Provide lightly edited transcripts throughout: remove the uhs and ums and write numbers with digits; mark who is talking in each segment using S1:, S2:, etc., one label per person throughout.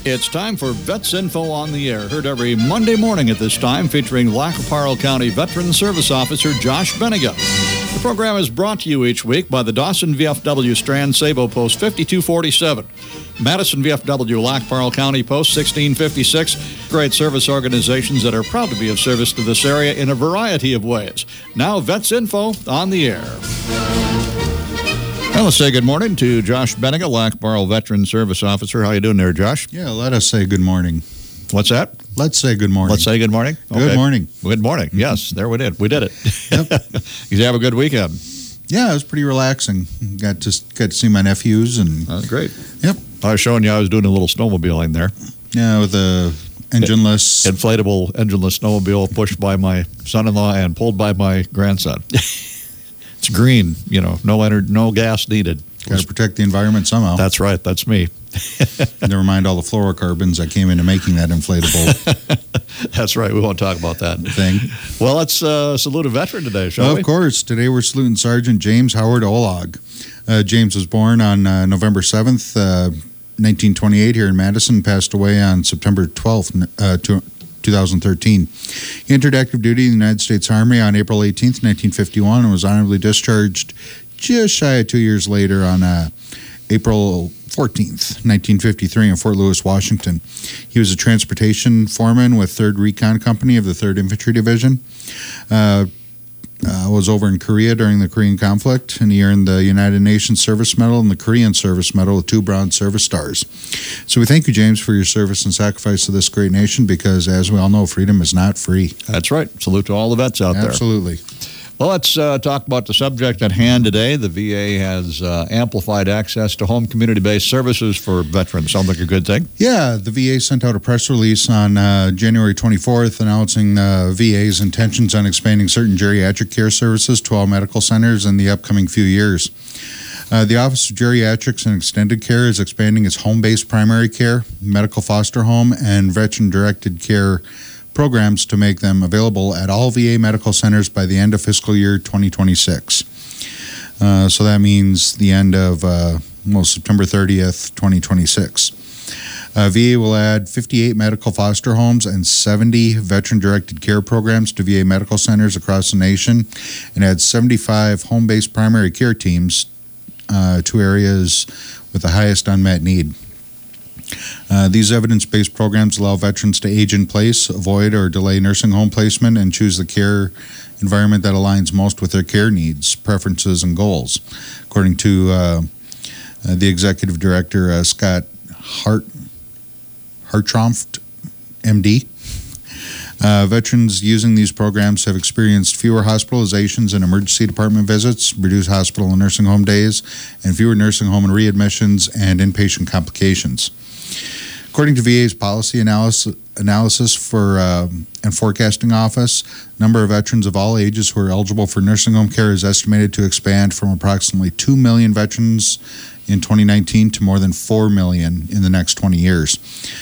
S1: It's time for Vets Info on the Air, heard every Monday morning at this time, featuring Lac qui Parle County Veteran Service Officer Josh Benega. The program is brought to you each week by the Dawson VFW Strand Sabo Post 5247, Madison VFW Lac qui Parle County Post 1656, great service organizations that are proud to be of service to this area in a variety of ways. Now, Vets Info on the Air. Well, let's say good morning to Josh Benega, Lac qui Parle Veteran Service Officer. How you doing there, Josh?
S2: Yeah, let us say good morning.
S1: What's that?
S2: Let's say good morning.
S1: Let's say good morning? Okay.
S2: Good morning.
S1: Good morning. Yes, there we did. We did it.
S2: Yep.
S1: You have a good weekend?
S2: Yeah, it was pretty relaxing. Got to see my nephews. And
S1: That's great.
S2: Yep.
S1: I was showing you I was doing a little snowmobiling there.
S2: Yeah, with a engineless...
S1: Inflatable engineless snowmobile pushed by my son-in-law and pulled by my grandson. It's green, no gas needed.
S2: Got to protect the environment somehow.
S1: That's right. That's me.
S2: Never mind all the fluorocarbons that came into making that inflatable.
S1: That's right. We won't talk about that
S2: thing.
S1: Well, let's salute a veteran today, shall we?
S2: Of course. Today we're saluting Sergeant James Howard Olag. James was born on November 7th, 1928 here in Madison, passed away on September 12th, 2013. He entered active duty in the United States Army on April 18th, 1951, and was honorably discharged just shy of 2 years later on April 14th, 1953 in Fort Lewis, Washington. He was a transportation foreman with 3rd Recon Company of the 3rd Infantry Division. Was over in Korea during the Korean conflict, and he earned the United Nations Service Medal and the Korean Service Medal with 2 Bronze Service Stars. So we thank you, James, for your service and sacrifice to this great nation, because as we all know, freedom is not free.
S1: That's right. Salute to all the vets out there.
S2: Absolutely.
S1: Well, let's talk about the subject at hand today. The VA has amplified access to home community-based services for veterans. Sounds like a good thing.
S2: Yeah, the VA sent out a press release on January 24th announcing the VA's intentions on expanding certain geriatric care services to all medical centers in the upcoming few years. The Office of Geriatrics and Extended Care is expanding its home-based primary care, medical foster home, and veteran-directed care programs to make them available at all VA medical centers by the end of fiscal year 2026. So that means the end of September 30th, 2026. VA will add 58 medical foster homes and 70 veteran-directed care programs to VA medical centers across the nation, and add 75 home-based primary care teams to areas with the highest unmet need. These evidence-based programs allow veterans to age in place, avoid or delay nursing home placement, and choose the care environment that aligns most with their care needs, preferences, and goals. According to the executive director, Scott Hartranft, MD, veterans using these programs have experienced fewer hospitalizations and emergency department visits, reduced hospital and nursing home days, and fewer nursing home and readmissions and inpatient complications. According to VA's policy analysis for and forecasting office, number of veterans of all ages who are eligible for nursing home care is estimated to expand from approximately 2 million veterans in 2019 to more than 4 million in the next 20 years.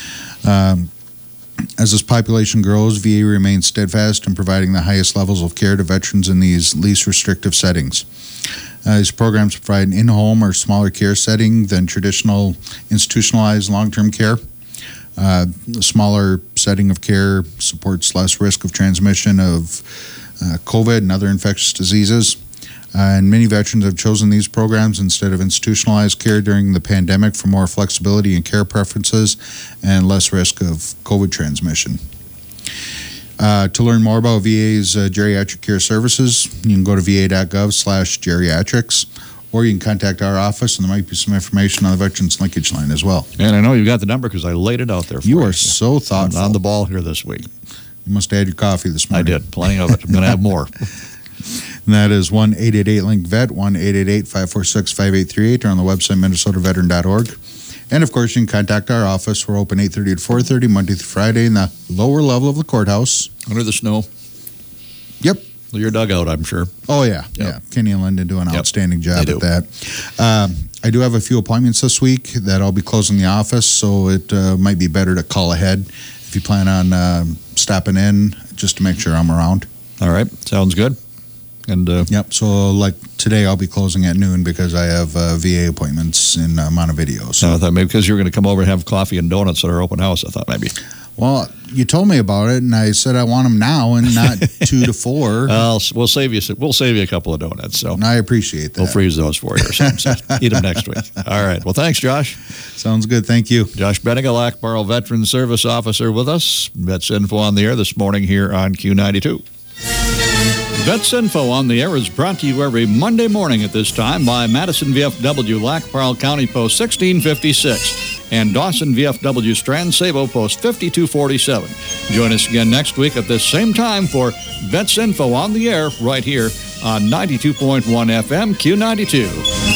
S2: As this population grows, VA remains steadfast in providing the highest levels of care to veterans in these least restrictive settings. These programs provide an in-home or smaller care setting than traditional institutionalized long-term care. A smaller setting of care supports less risk of transmission of COVID and other infectious diseases. And many veterans have chosen these programs instead of institutionalized care during the pandemic for more flexibility in care preferences and less risk of COVID transmission. To learn more about VA's geriatric care services, you can go to va.gov/geriatrics, or you can contact our office, and there might be some information on the Veterans Linkage Line as well.
S1: And I know you've got the number because I laid it out there for you.
S2: You are so thoughtful.
S1: I'm on the ball here this week.
S2: You must have had your coffee this morning.
S1: I did. Plenty of it. I'm going to have more.
S2: And that is 1-888-LINK-VET, 1-888-546-5838, or on the website minnesotaveteran.org. And, of course, you can contact our office. We're open 8:30 to 4:30, Monday through Friday, in the lower level of the courthouse.
S1: Under the snow.
S2: Yep.
S1: Your dugout, I'm sure.
S2: Oh, yeah. Yep. Yeah. Kenny and Linda do an outstanding job at that. I do have a few appointments this week that I'll be closing the office, so it might be better to call ahead if you plan on stopping in, just to make sure I'm around.
S1: All right. Sounds good. And
S2: Yep. So like today, I'll be closing at noon because I have VA appointments in Montevideo. So
S1: I thought maybe because you were going to come over and have coffee and donuts at our open house, I thought maybe.
S2: Well, you told me about it, and I said I want them now and not 2 to 4.
S1: We'll save you a couple of donuts. So
S2: I appreciate that.
S1: We'll freeze those for you or something. So eat them next week. All right. Well, thanks, Josh.
S2: Sounds good. Thank you.
S1: Josh Benega, Lac-Barle Veteran Service Officer, with us. Vets Info on the Air this morning here on Q92. Vets Info on the Air is brought to you every Monday morning at this time by Madison VFW, Lac-Barle County Post 1656. And Dawson VFW Strand Sabo Post 5247. Join us again next week at this same time for Vets Info on the Air right here on 92.1 FM Q92.